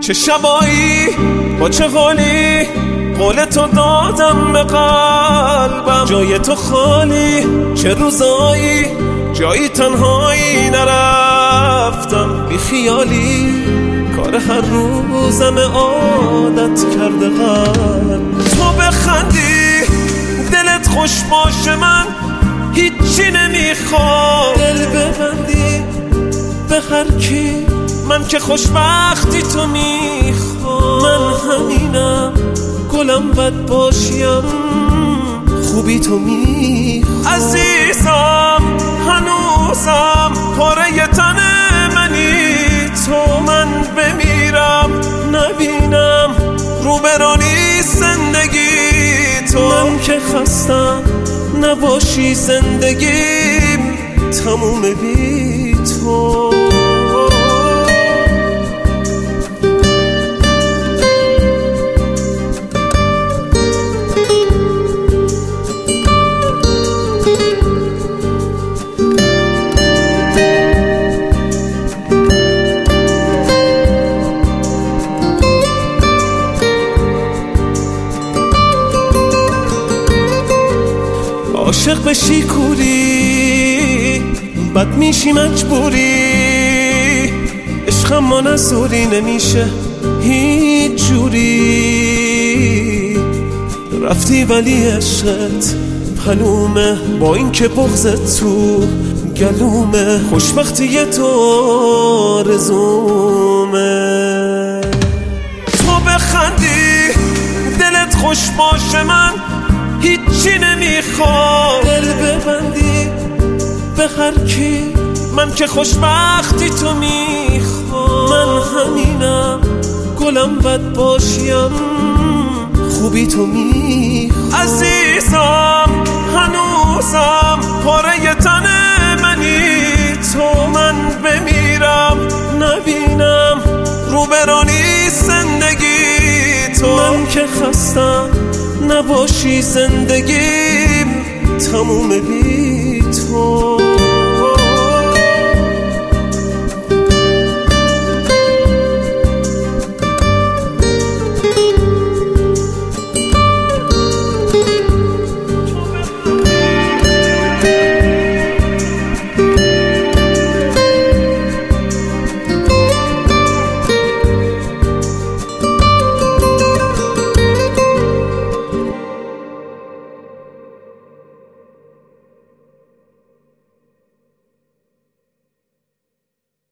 چه شبایی با چه حالی قول تو دادم به قلبم، جای تو خالی چه روزایی جایی تنهایی نرفتم، بی خیالی کار هر روزم عادت کرده قلب. تو بخندی دلت خوش باشه من هیچی نمیخوام، دل ببندی به هر کی من که خوشبختی تو میخوام. من همینم گلم بد باشیم خوبی تو میخوام. عزیزم هنوزم پاره تن منی تو، من بمیرم نبینم رو برانی زندگی تو. من که خستم نباشی زندگیم تموم بی تو. عاشق بشی کوری بد میشی مجبوری، عشق ما نزوری نمیشه هیچ جوری. رفتی ولی عشقت پلومه با این که بغضت تو گلومه، خوشبختی تو آرزومه. تو بخندی دلت خوش باشه من هیچی نمیخوام، دل ببندی به هر کی من که خوشبختی تو میخوام. من همینم گلم بد باشیم خوبی تو میخوام. عزیزم هنوزم پاره تن منی تو، من بمیرم نبینم رو برانی زندگی تو. من که خستم نباشی زندگیم تموم بی تو.